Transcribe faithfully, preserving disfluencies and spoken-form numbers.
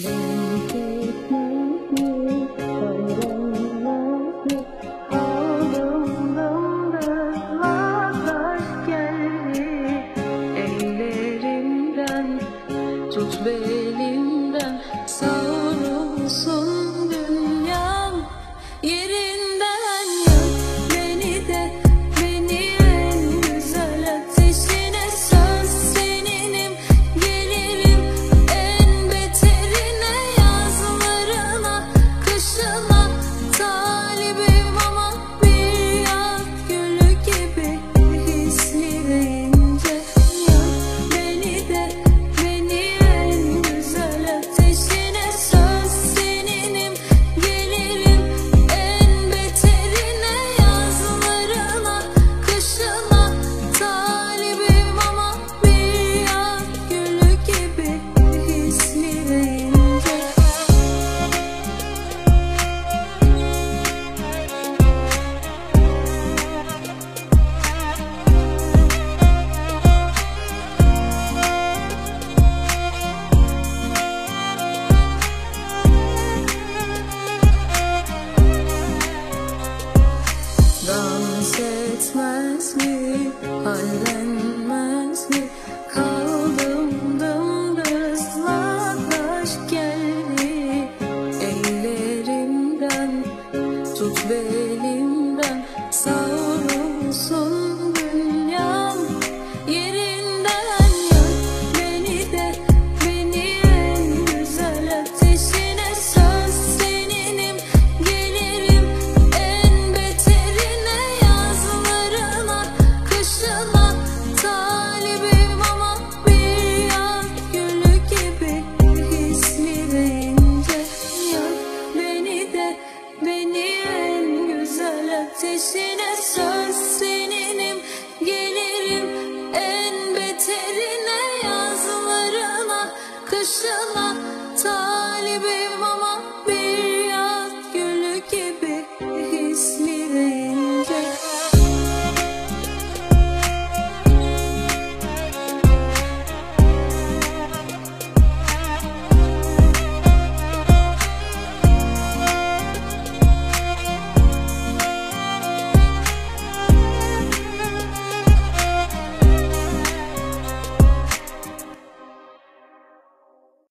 Tut belimden, savrulsun dünyam yerinden. Yak beni de, beni en güzel ateşine. Söz seninim, gelirim en beterine. Yazlarına, kışına talibim ama bir yaz gülü gibi hisli ve ince. Yak beni de, dans etmez mi, hallenmez mi? Kaldım dımdız, aşk geldi ellerimden. Tut belimden, savrulsun dünyam yerinden. Yak beni de, beni en güzel ateşine. Söz seninim, gelirim en beterine. Yazlarına, kışına talibim ama bir yaz gülü gibi hisli ve ince. Yak beni de, beni en güzel ateşine. Söz seninim, gelirim en beterine. Yazlarına, kışına talibim